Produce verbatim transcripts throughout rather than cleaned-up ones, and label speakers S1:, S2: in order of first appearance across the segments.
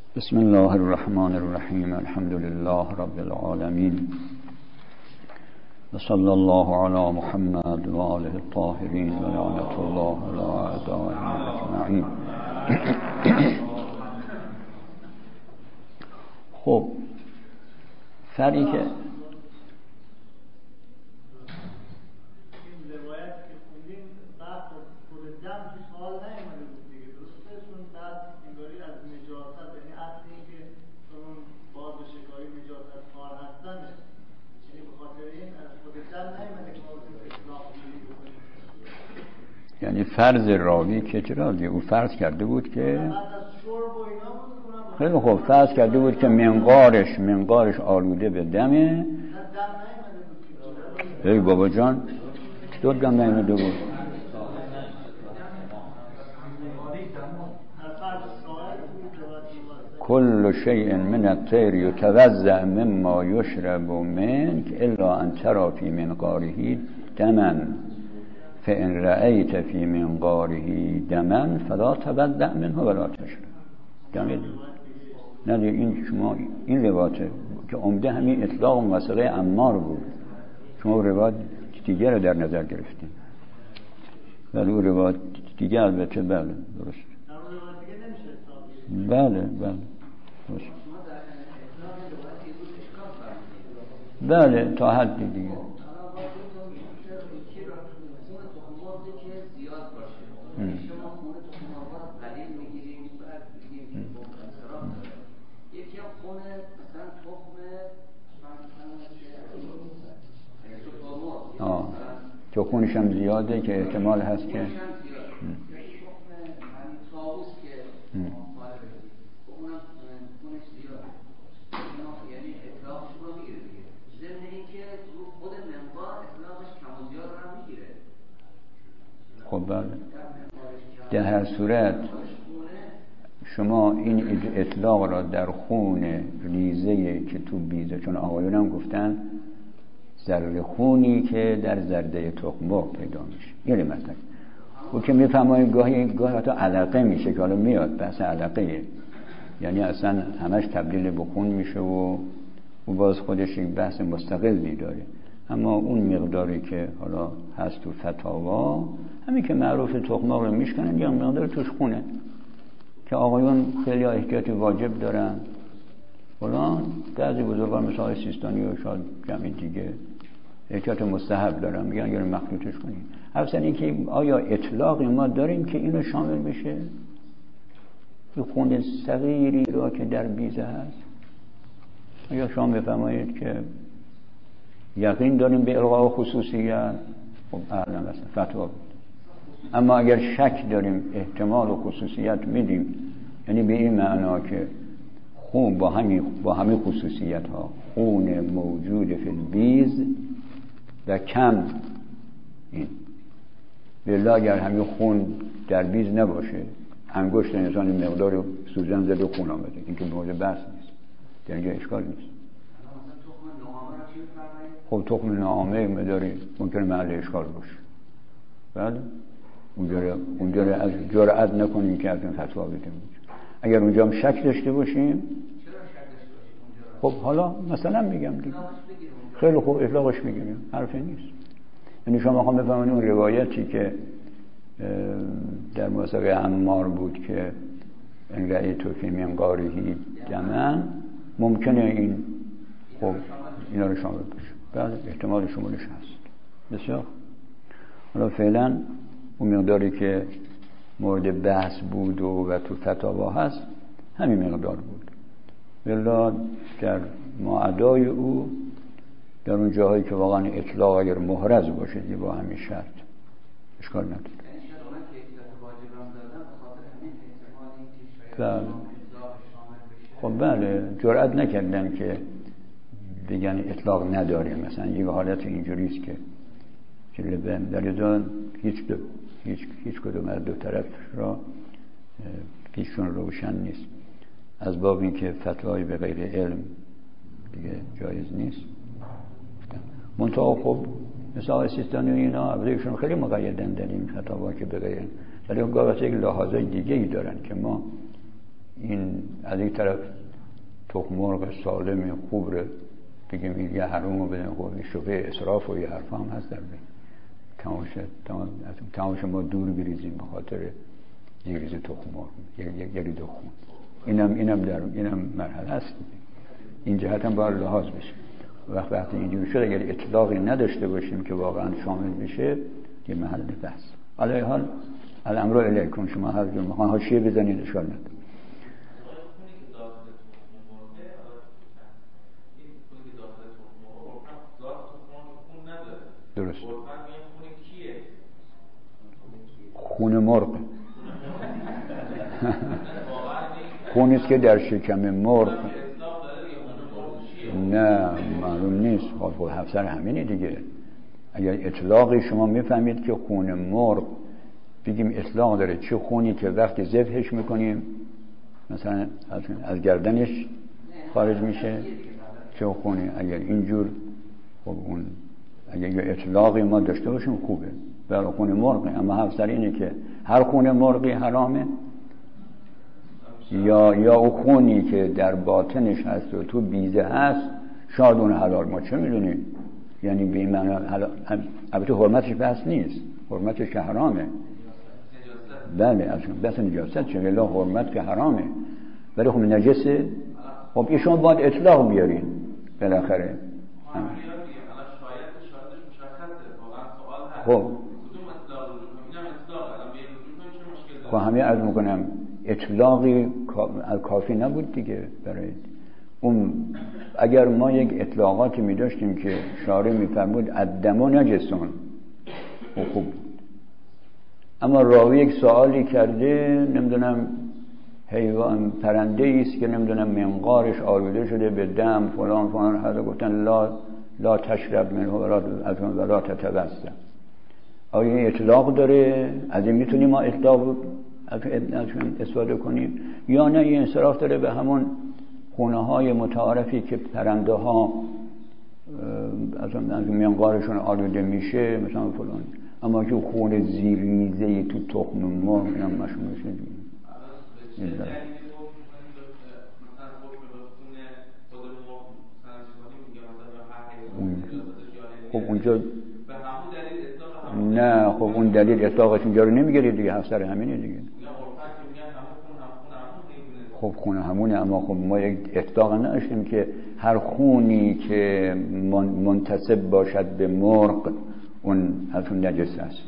S1: بسم الله الرحمن الرحیم. الحمد لله رب العالمین و صلی الله علی محمد و آله الطاهرین و لعنت الله علی اعدائهم اجمعین. خب فرقی که یعنی فرض راوی که چرا دیگه او فرض کرده بود که خیلی خوب فرض کرده بود که منقارش منقارش آلوده به دمه. ای بابا جان چطور دم نیامده بود؟ کل شیء من الطیر یتوزع مما یشرب منک الا ان ترى فی منقاره دما فإن رأيت في منقاره دما فلا تبدأ منه ولا تشرب. یعنی نه این شما این روایت که عمده همین اطلاق و مسئله عمار بود، شما روایت دیگر رو در نظر گرفتین، ولی اون روایت دیگر البته بله درست بله بله درست بله تا حدی دیگه. آه تو خونش هم زیاده که احتمال هست که خب بله در هر صورت شما این اطلاق را در خون ریزه که تو بیزه، چون آقایون هم گفتن ذره خونی که در زرده تخم مرغ پیدا میشه، یعنی مثلا او که میفهمه گاهی گاهی حتی علقه میشه که حالا میاد بحث علقه، یعنی اصلا همش تبدیل به خون میشه و او باز خودش یک بحث مستقلی داره. اما اون مقداری که حالا هست تو فتاوا همین که معروف تخم مرغ رو میشکنن یا مقدار توش خونه که آقایون خیلی احتیاط واجب دارن، فلان بعضی بزرگان مثل آقای سیستانی و شاید جمعی دیگه احتیاط مستحب دارن، میگن اگر مخلوطش کنیم. اصلا این که آیا اطلاقی ما داریم که اینو شامل بشه این خون صغیری را که در بیزه هست؟ آیا شما بفرمایید که یقین داریم به الغاء خصوصیت؟ خب اعلم اصلا فتوا بود. اما اگر شک داریم احتمال و خصوصیت میدیم، یعنی به این معنا که خون با همین با همین خصوصیت ها، خون موجود فی البیز و کم این بالله اگر همین خون در بیز نباشه، انگشت انسان مقدار سوزن زده خون آمده، این که مورد بحث نیست، در اینجا اشکال نیست. خب تخم ناامه مقداری ممکنه محل اشکال باشه، بله اونجا اونجا از جرأت نکنیم که از این فتوا بدیم. اگر اونجا هم شک داشته باشیم، خب حالا مثلا میگم دیگه خیلی خوب اطلاقش میگیم، حرفی نیست. یعنی شما میخوام بفهمید اون روایتی که در موثق عمار بود که ان رأیت فی منقاره دما، ممکنه این خب اینا رو شامل بشه، بعد احتمال شمولش هست. بسیار حالا فعلا اون مقداری که مورد بحث بود و, و تو فتاوا هست همین مقدار بود. والله در معدای او در اون جاهایی که واقعا اطلاق اگر محرز باشه دیگه با همین شرط اشکال نداره. بله خب بله جرأت نکردن که بگن اطلاق نداره، مثلا یک حالت اینجوریست که چلی بهم در یزان هیچ دو هیچ هیچ کدوم از دو طرف را پیششون روشن نیست، از باب این که فتوای به غیر علم دیگه جایز نیست. منطقه خب مثل آقای سیستانی و اینا عبدالشون خیلی مقیدن در این فتاوا که به غیر، ولی اون گاه یک لحاظای دیگه ای دارن که ما این از یک طرف تخم مرغ سالم خوب رو بگیم این یه حروم رو بدن، خب شبه اسراف و یه حرف هم هست در بین تماشه تماشه ما دور بریزیم به خاطر یک ریز تخم مرغ، یک ریز خون. اینم اینم در اینم مرحله هست. این جهت هم باید لحاظ بشه. وقت وقتی اینجوری شد اگر اطلاقی نداشته باشیم که واقعا شامل بشه یه محل بحث. علی حال الامر الیکم، شما هر جور میخوان حاشیه بزنید اشکال نداره. درست. خون مرغ خونیست که در شکم مرغ. نه معلوم نیست، خب افسر همینی دیگه. اگر اطلاقی شما میفهمید که خون مرغ، بگیم اطلاق داره چه خونی که وقتی ذبحش میکنیم مثلا از گردنش خارج میشه، چه خونی اگر اینجور، خب اون اگر یه اطلاقی ما داشته باشیم خوبه برای خون مرغی. اما افسر اینه که هر خون مرغی حرامه یا یا او خونی که در باطنش هست و تو بیزه هست شاید اون حلال، ما چه میدونیم؟ یعنی به این معنی البته حرمتش بحث نیست، حرمتش که حرامه. بله اصلا بحث نجاست چه الا حرمت که حرامه، ولی خب نجسه. خب ایشون باید اطلاق بیارین بالاخره. خب خب همه عرض میکنم اطلاقی کافی نبود دیگه برای اون. اگر ما یک اطلاقاتی می داشتیم که شارع می فرمود الدم نجسون و خوب بود، اما راوی یک سوالی کرده نمیدونم حیوان پرنده ایست که نمیدونم منقارش آلوده شده به دم فلان فلان، حالا گفتن لا لا تشرب منه ولا تتوسل. آیا این اطلاق داره؟ از این میتونیم ما اطلاق از استفاده کنیم یا نه این انصراف داره به همون خونه های متعارفی که پرنده ها از منقارشون آلوده میشه مثلا فلان، اما که خون زیریزه تو تخم مرغ اینم مشمول میشه. خب اونجا نه، خب اون دلیل اطلاقش اینجا رو نمیگیرید دیگه، افسر همینه دیگه. خب خون همونه، اما خب ما یک اطلاق نداشتیم که هر خونی که منتسب باشد به مرغ اون ازون نجس است.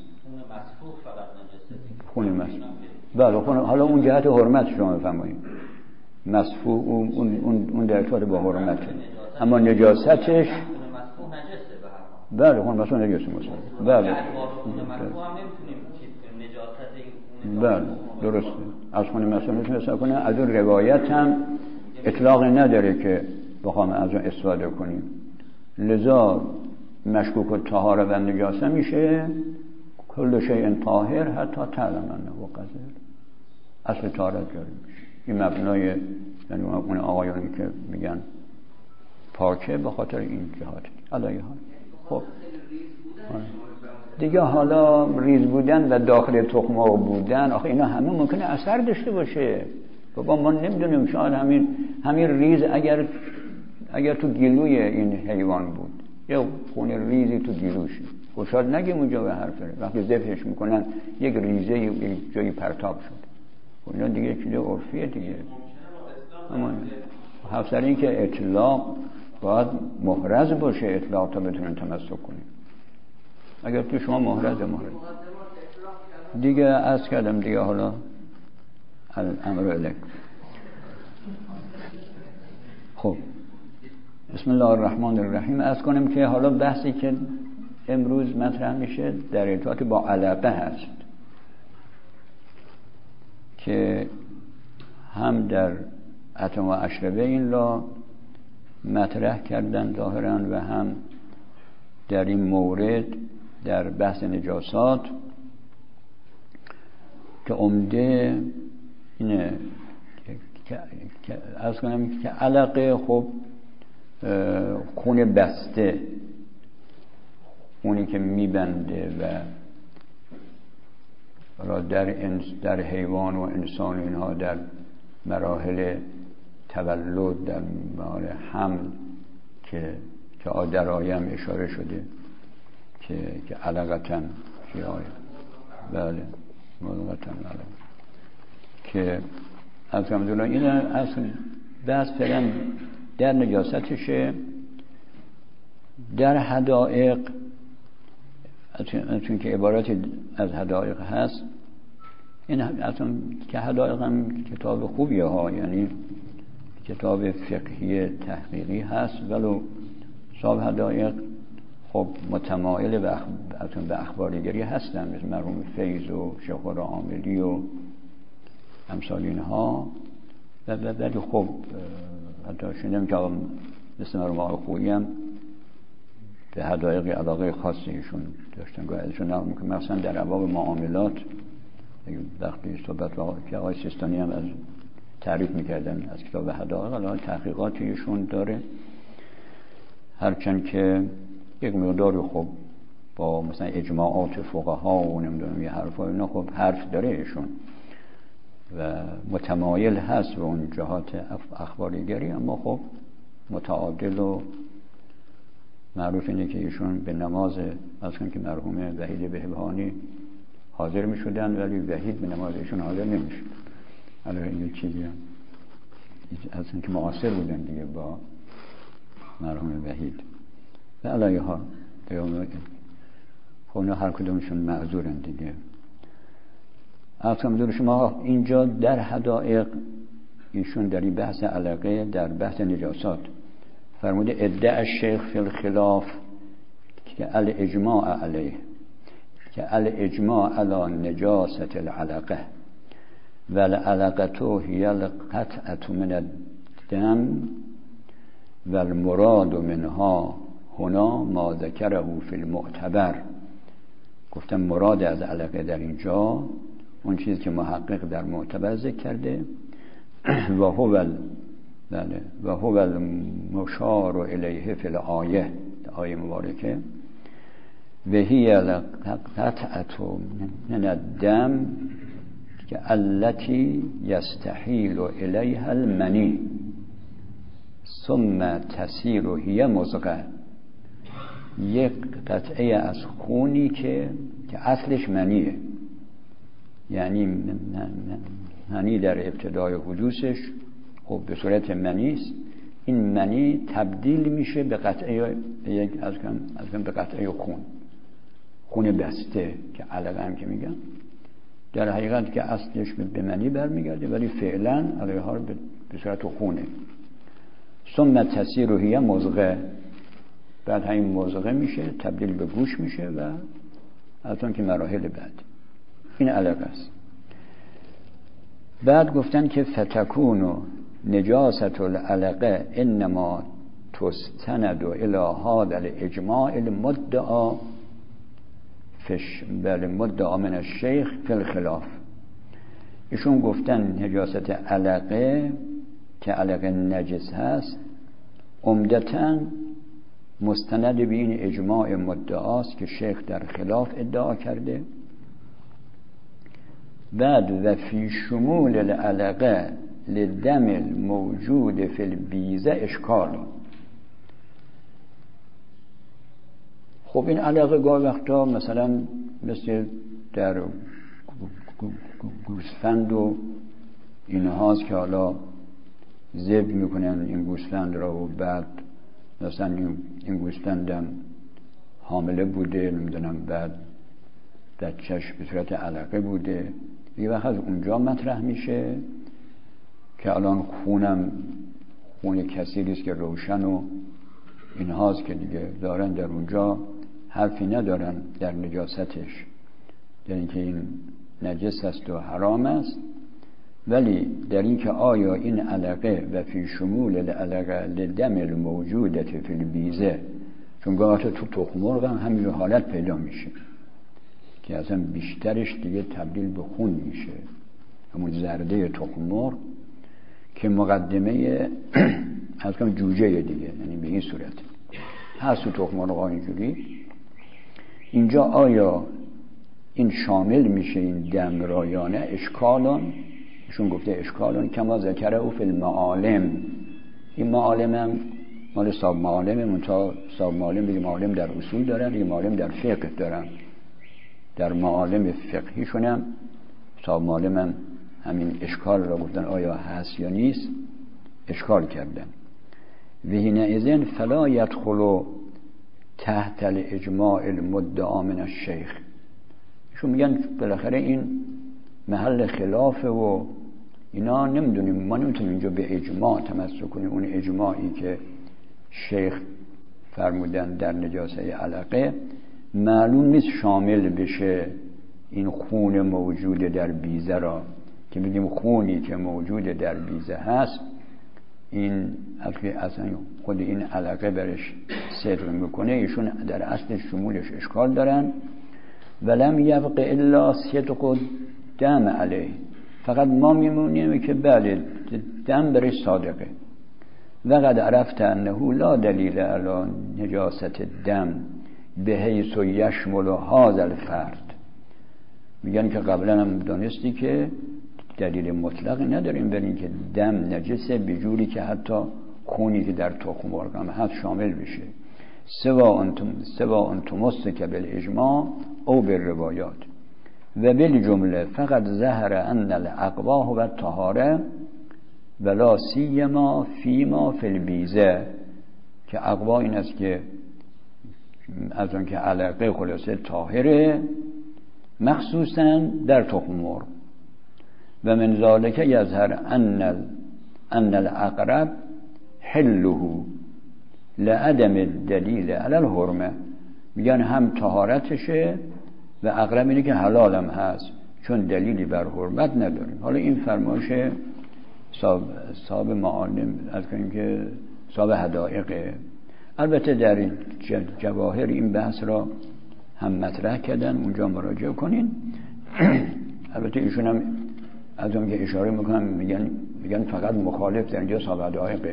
S1: خون مسفوح. بله خون، حالا اون جهت حرمت شما بفرمایید. مسفوح اون اون اون در ارتباط با حرمته، اما نجاستش بله خون مسفوح نجس است. بله بله درسته. از خون مسفوح نجس کنه. از اون روایت هم اطلاق نداره که بخوام از اون استفاده کنیم، لذا مشکوک الطهاره و نجاسه میشه کل شیء طاهر حتی تعلم انه قذر. اصل طهارت جاری میشه. این مبنای یعنی اون آقایانی که میگن پاکه به خاطر این جهات. علیه حال خب دیگه حالا ریز بودن و داخل تخم مرغ بودن، آخه اینا همه ممکنه اثر داشته باشه. بابا ما نمیدونیم، شاید همین همین ریز اگر اگر تو گلوی این حیوان بود یا خون ریزی تو گلوش، خب شاید نگیم اونجا به حرف داره. وقتی ذبحش میکنن یک ریزه یک جایی پرتاب شد، خب اینا دیگه چیز عرفیه دیگه. اما حفظر این که اطلاق باید محرز باشه، اطلاق تا بتونن تمسک کنیم. اگر تو شما محرز محرز دیگه از کردم دیگه. حالا الامر الیک. خب بسم الله الرحمن الرحیم. از کنم که حالا بحثی که امروز مطرح میشه در ارتباط با علقه هست که هم در اتم و اشربه این را مطرح کردن ظاهرا و هم در این مورد در بحث نجاسات که عمده اینه که از کنم که علقه خب خون بسته، خونی که میبنده و را در انس در حیوان و انسان اینها در مراحل تولد، در مراحل حمل که که در آیه هم اشاره شده که که علقتن که آیه بله ملغتن علقتن که الحمدلله این اصل بحث فعلا در نجاستشه. در حدائق چون که عبارت از حدائق هست، این اصلا که حدائق هم کتاب خوبیه ها، یعنی کتاب فقهی تحقیقی هست، ولو صاحب حدائق خب متمایل به اخ... به اخبارنگاری هستن، مثل مرحوم فیض و شیخ عاملی و امثال اینها. و ولی خب حتی شنیدم که مثل مرحوم آقای خویی هم به حدائق علاقه خاصی ایشون داشتن، گاهی ازشون نقل میکنم مثلا در ابواب معاملات وقتی صحبت که آقای سیستانی هم از تعریف میکردن از کتاب حدائق، الان تحقیقاتی ایشون داره، هرچند که یک مقدار خب با مثلا اجماعات فقها و نمیدونم یه حرفا اینا خب حرف داره ایشون و متمایل هست به اون جهات اخباریگری، اما خب متعادل و معروف اینه که ایشون به نماز مثلا که مرحوم وحید بهبهانی حاضر می شدن ولی وحید به نماز ایشون حاضر نمی شد. الان این چیزی هم اصلا که معاصر بودن دیگه با مرحوم وحید و علیه ها خب اونا هر کدومشون معذورن دیگه. اصلا دور شما اینجا در حدائق ایشون در این بحث علقه در بحث نجاسات فرموده ادعا الشیخ فی الخلاف که الاجماع علیه که الاجماع علی نجاست العلقه والعلقه هی القطعه من الدم والمراد منها هنا ما ذکره فی المعتبر. گفتم مراد از علقه در اینجا اون چیزی که محقق در معتبر ذکر کرده و هو بله و هو المشار الیه فی الآیه، آیه مبارکه و هی القطعه من الدم که التي یستحیل الیها المنی ثم تسیر هی مضغه، یک قطعه از خونی که که اصلش منیه، یعنی منی در ابتدای حدوثش خب به صورت منی است، این منی تبدیل میشه به قطعه یک از کم از کم به قطعه خون خون بسته که علقه هم که میگن، در حقیقت که اصلش به منی برمیگرده ولی فعلا علیه ها به صورت خونه. ثم تسیر هی مضغه، بعد همین مضغه میشه تبدیل به گوش میشه و از اون که مراحل بعد این علقه است. بعد گفتن که فتکون نجاست العلقه انما تستند الى هذا الاجماع المدعا فش بل مدعا من الشیخ فی الخلاف. ایشون گفتن نجاست علقه که علقه نجس هست عمدتاً مستند به این اجماع مدعاست که شیخ در خلاف ادعا کرده. بعد و فی شمول العلقه لدم الموجود فی البیزه اشکال. خب این علقه گاه وقتا مثلا مثل در گوسفند و اینهاست که حالا ذبح میکنن این گوسفند را و بعد مثلا این گوسفندم حامله بوده نمیدونم بعد بچه‌ش به صورت علقه بوده، یه وقت از اونجا مطرح میشه که الان خونم خون کثیری است که روشن و اینهاست که دیگه دارن در اونجا حرفی ندارن در نجاستش، یعنی که این نجس است و حرام است. ولی در این که آیا این علقه و فی شمول العلقه لدم الموجودت فی البیزه، چون گاهی تو تخم مرغ هم همین حالت پیدا میشه که اصلا بیشترش دیگه تبدیل به خون میشه، همون زرده تخم مرغ که مقدمه از کم جوجه دیگه، یعنی به این صورت هست تو تخم مرغ اینجوری. اینجا آیا این شامل میشه این دم را یا نه؟ اشکالان ایشون گفته اشکالون کما ذکره او فی المعالم. این معالم هم مال صاحب معالم، منتها صاحب معالم دیگه معالم در اصول دارن، دیگه معالم در فقه دارن. در معالم فقهیشون هم صاحب معالم هم همین اشکال را گفتن آیا هست یا نیست، اشکال کردن. و حینئذ فلا یدخل تحت الاجماع المدعا من الشیخ. ایشون میگن بالاخره این محل خلافه و اینا نمیدونیم، ما نمیتونیم اینجا به اجماع تمسک کنیم. اون اجماعی که شیخ فرمودن در نجاسه علقه معلوم نیست شامل بشه این خون موجود در بیزه را، که میگیم خونی که موجود در بیزه هست این اصلا خود این علقه برش صدق میکنه. ایشون در اصل شمولش اشکال دارن. ولم یبق الا صدق دم علیه، فقط ما میمونیم که بله دم برش صادقه. و قد عرفت انه لا دلیل علی نجاست دم به حیث یشمل هذا الفرد. میگن که قبلا هم دانستی که دلیل مطلق نداریم بر این که دم نجسه به جوری که حتی خونی که در تخم مرغ هم هست شامل بشه. سوا انتم سوا انتمسک بالاجماع او بالروایات و بالجمله فقط ظهر ان الاقباح و الطهاره ولا سیما فیما فی البیزه، که اقباح این است که از اون که علقه خلاصه طاهره مخصوصا در تخم مرغ. و من ذالک یظهر ان ان الاقرب حله لعدم الدلیل علی الحرمه. میگن هم طهارتشه و اقرب اینه که حلالم هست چون دلیلی بر حرمت نداریم. حالا این فرمایش صاحب صاحب معالم از کنیم که صاحب حدائقه. البته در جواهر این بحث را هم مطرح کردن، اونجا مراجعه کنین. البته ایشون هم از اون که اشاره میکنم میگن میگن فقط مخالف در اینجا صاحب حدائقه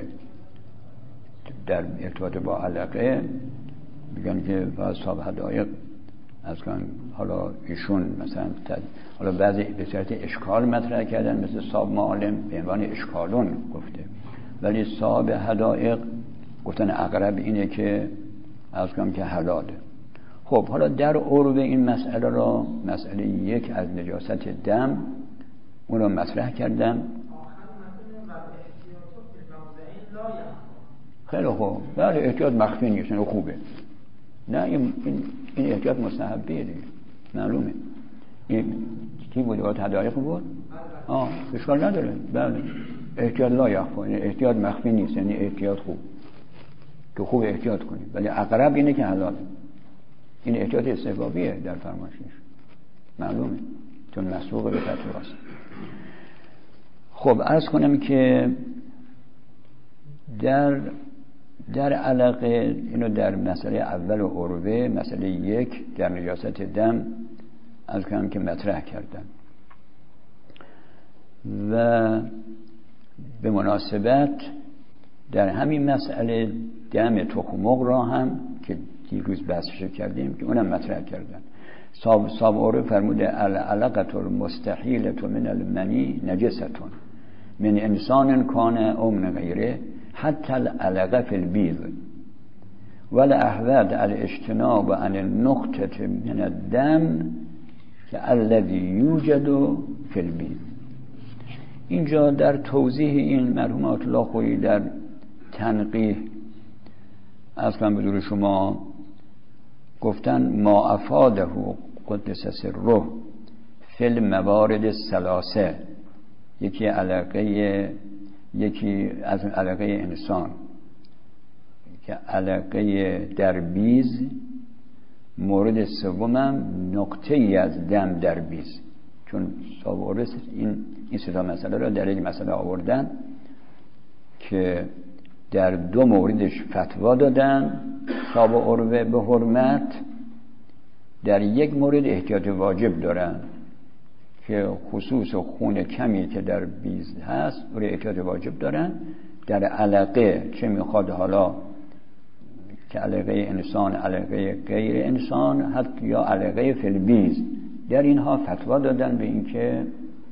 S1: در ارتباط با علقه، میگن که فقط صاحب حدائق از کن. حالا ایشون مثلا تد... حالا بعضی به صورت اشکال مطرح کردن مثل صاحب معالم به عنوان اشکالون گفته، ولی صاحب حدائق گفتن اقرب اینه که از کنم که حلاله. خب حالا در عروه این مسئله را مسئله یک از نجاست دم اون را مطرح کردن. خیلی خوب، بله احتیاط مخفی نیست، نه خوبه، نه این این احتیاط مستحبیه دیگه، معلومه. این کی بود؟ وقت حدایق بود؟ آه اشکال نداره. بله احتیاط لا یخفا، احتیاط مخفی نیست، یعنی احتیاط خوب که خوب احتیاط کنید. ولی اقرب اینه که حلال. این احتیاط استحبابیه در فرمایشش، معلومه، چون مسبوق به فتوا است. خب عرض کنم که در در علاقه اینو در مسئله اول و عروه مسئله یک در نجاست دم از کنم که مطرح کردن و به مناسبت در همین مسئله دم تخم مرغ را هم که دیروز بحثش کردیم که اونم مطرح کردن. صاحب صاحب عروه فرموده العلقه المستحیله من المنی نجستون من انسان کان او من غیره حتی العلقه فی البیض والاحواد الاجتناب عن النقطه من الدم الذي یوجد فی البیض. اینجا در توضیح این مرحومات الله خویی در تنقیح اصلا به دور شما گفتن ما افاده قدس سره فی الموارد الثلاثه، یکی علاقه یکی از علاقه انسان که علاقه در بیز، مورد سومم نقطه ای از دم در بیز. چون صاحب عروه این این سه تا مسئله را در یک مسئله آوردن که در دو موردش فتوا دادن صاحب عروه به حرمت، در یک مورد احتیاط واجب دارن که خصوص خون کمی که در بیز هست رو احتیاط واجب دارن. در علقه چه میخواد حالا که علقه انسان، علقه غیر انسان، حتی یا علقه فی البیض، در اینها فتوا دادن به اینکه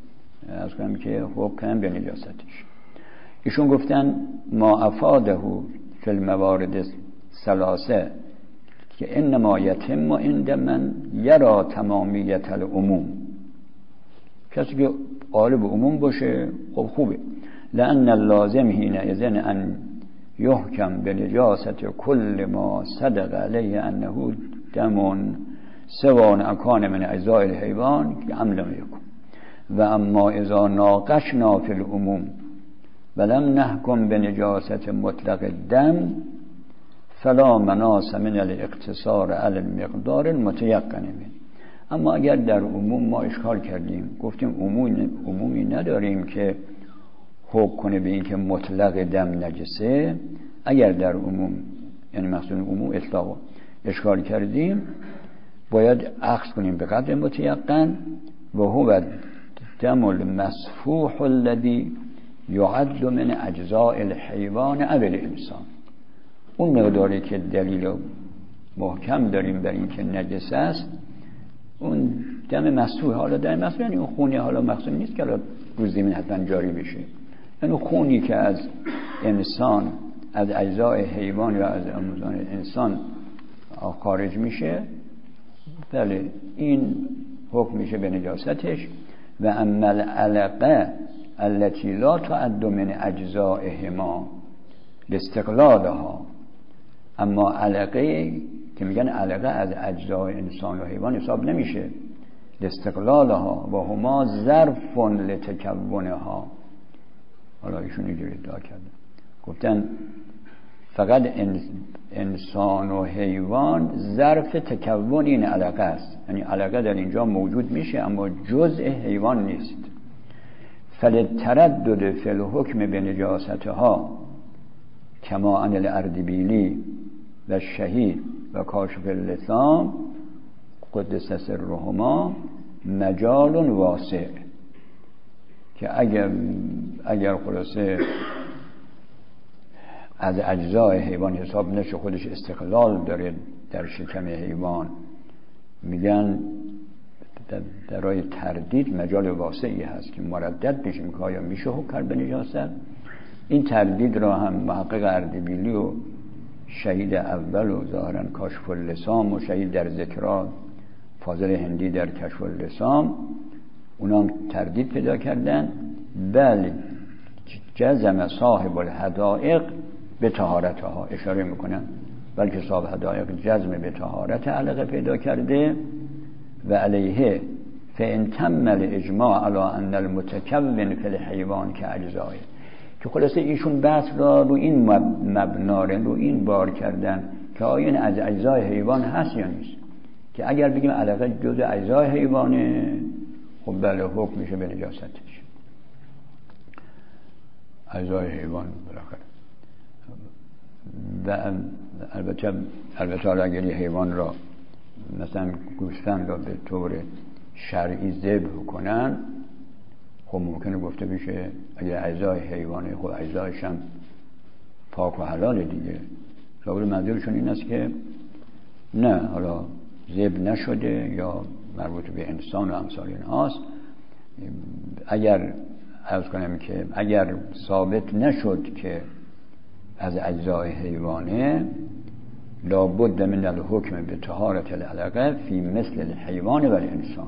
S1: از کنم که حکم به نجاستش. ایشون گفتن ما افاده فی الموارد ثلاثه که انما یتم عند من یرا تمامیت العموم. کسی که قالب عموم باشه خب خوبه. لأن اللازم حینئذ ان یحکم بنجاست کل ما صدق علیه انه دم سواء اکان من اجزاء الحیوان ام لم یکن. و اما اذا ناقشنا فی العموم ولم نحکم بنجاست مطلق الدم فلا مناس من الاقتصار علی المقدار المتیقن منه. اما اگر در عموم ما اشکال کردیم، گفتیم عموم عمومی نداریم که حکم کنه به این که مطلق دم نجسه، اگر در عموم یعنی مقصود عموم اطلاق اشکال کردیم باید اخذ کنیم به قدر متیقن و هو دم المسفوح الذي یعد من اجزاء الحیوان او الانسان. اون مقداری که دلیل محکم داریم بر این که نجس است اون دم مسفوح. حالا دم مسفوح یعنی اون خونی، حالا مقصود نیست که روز زمین حتما جاری بشه، یعنی خونی که از انسان از اجزای حیوان یا از اموزان انسان خارج میشه، بله این حکم میشه به نجاستش. و اما العلقه التي لا تعد من اجزائهما لاستقلالها، اما علقه که میگن علقه از اجزای انسان و حیوان حساب نمیشه، لاستقلالها و هما ظرف لتکونها. حالا ایشون اینجوری ادعا کردن، گفتن فقط انسان و حیوان ظرف تکون این علقه است، یعنی علقه در اینجا موجود میشه اما جزء حیوان نیست. فلتردد فی الحکم بنجاستها کما ان الاردبیلی و شهید و کاشف اللثام قدس سرهما مجال واسع، که اگر اگر خلاصه از اجزای حیوان حساب نشه، خودش استقلال داره در شکم حیوان، میگن درای تردید مجال واسعی هست که مردد بشیم که آیا میشه حکم کرد به نجاست. این تردید را هم محقق اردبیلی و شهید اول و ظاهرا کاشف اللثام و شهید در ذکرا فاضل هندی در کشف اللثام اونام تردید پیدا کردن. بله جزم صاحب الحدائق به طهارتها، اشاره میکنن بلکه صاحب حدائق جزم به طهارت علقه پیدا کرده. و علیه فان تم الاجماع علی ان المتکون فی الحیوان که اجزای، که خلاصه ایشون بحث را رو این مبنا رو این بار کردن که آیا این از اجزای حیوان هست یا نیست، که اگر بگیم علقه جزء اجزای حیوانه خب بله حکم میشه به نجاستش. اجزای حیوان بالاخره و البته البته اگر حیوان را مثلا گوسفند را به طور شرعی ذبح کنن خب ممکنه گفته بشه اگر اجزای حیوانه خب اجزایش هم پاک و حلال دیگه. ظاهر منظورشون این است که نه، حالا ذبح نشده یا مربوط به انسان و امثال اینهاست. اگر عرض کنم که اگر ثابت نشد که از اجزای حیوانه لابد من الحکم به طهارت العلقه فی مثل الحیوان و الانسان.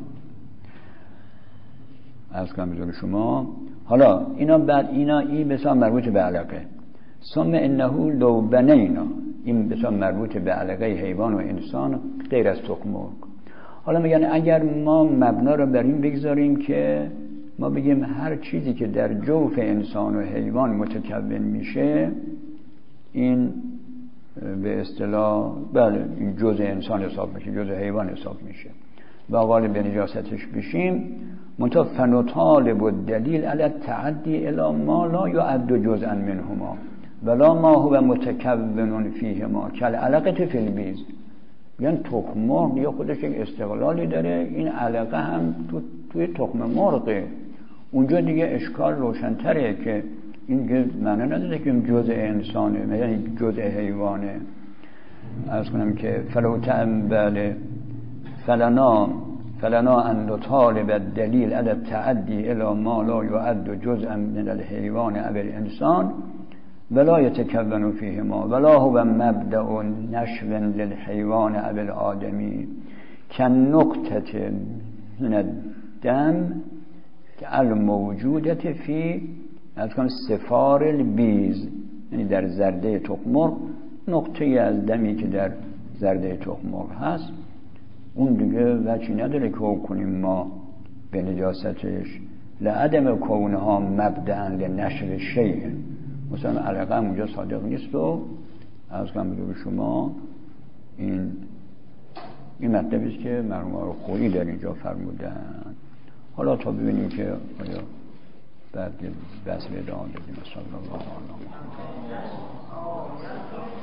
S1: عرض کنم بزرگ شما حالا اینا بعد اینا این بسیار مربوط به علقه. ثم انه لو بنینا، این بسیار مربوط به علقه حیوان و انسان غیر از تخم مرغ. حالا میگن اگر ما مبنا رو بر این بگذاریم که ما بگیم هر چیزی که در جوف انسان و حیوان متکون میشه این به اصطلاح بله این جزء انسان حساب میشه، جزء حیوان حساب میشه و قال به نجاستش بشیم، منتها فنطالب الدلیل علی التعدی الی ما لا یعد جزءا منهما ولا ما هو متکون فیهما کالعلقه فی البیض. یعنی تخم مرغ یا خودش یک استقلالی داره، این علقه هم تو توی تخم مرغه، اونجا دیگه اشکال روشن‌تره که این معنی نداره که این جزء انسانه یعنی جزء حیوانه. عرض کنم که فلو تعمل فلنا فلنا ان نطالب الدلیل علی التعدی الی ما لا يعد جزءا من الحیوان او الانسان ولا يتكون فيهما ولا هو مبدأ نشو للحيوان او الآدمی كالنقطة من الدم الموجودة في سفار البیز، یعنی در زرده تخمر نقطه از دمی که در زرده تخمر هست، اون دیگه وجهی نداره که کنیم ما به نجاستش لعدم کونها مبدأ لنشر شیء. مثلا علاقه اونجا صادق نیست و از کنم به شما این این مطلبی است که مرحوم خویی در اینجا فرمودن. حالا تا ببینیم که آیا بعد بحث ادامه بدیم. صلی الله علیه و آله.